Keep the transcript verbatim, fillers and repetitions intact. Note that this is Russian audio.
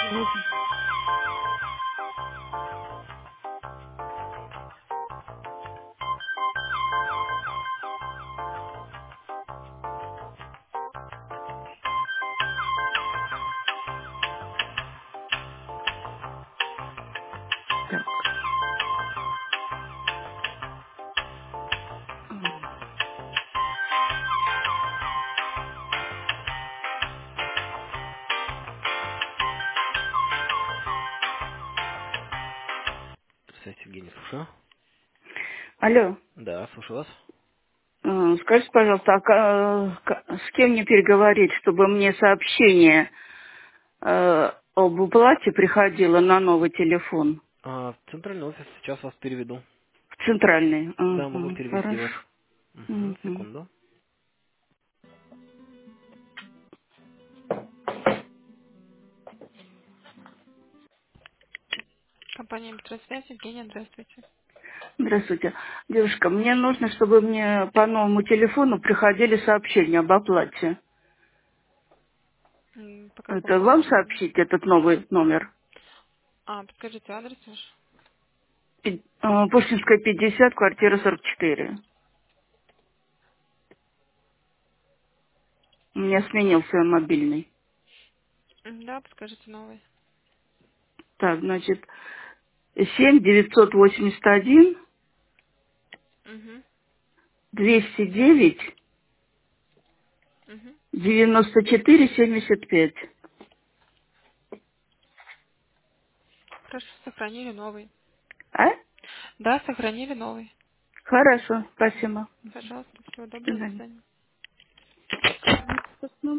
Ну, так. Здравствуйте, Евгений, слушаю. Алло, Да, слушаю вас. э, скажите, пожалуйста, а ка- ка- с кем мне переговорить, чтобы мне сообщение э, об уплате приходило на новый телефон? А, в центральный офис сейчас вас переведу. В центральный. Да, могу Угу, перевести вас. хорошо. Угу, Угу. секунду. Компания Электросвязь, Евгения, здравствуйте. Здравствуйте. Девушка, мне нужно, чтобы мне по новому телефону приходили сообщения об оплате. М, По какому Это вам телефону? сообщить этот новый номер? А, подскажите адрес ваш. Пи- э, Пушкинская, пятьдесят, квартира сорок четыре. У меня сменился мобильный. М, Да, подскажите новый. Так, значит, семь девятьсот восемьдесят один Угу, двести девять угу. девяносто четыре семьдесят пять. Хорошо, сохранили новый. А? Да, сохранили новый. Хорошо, спасибо. Пожалуйста, всего До доброго, до свидания. свидания.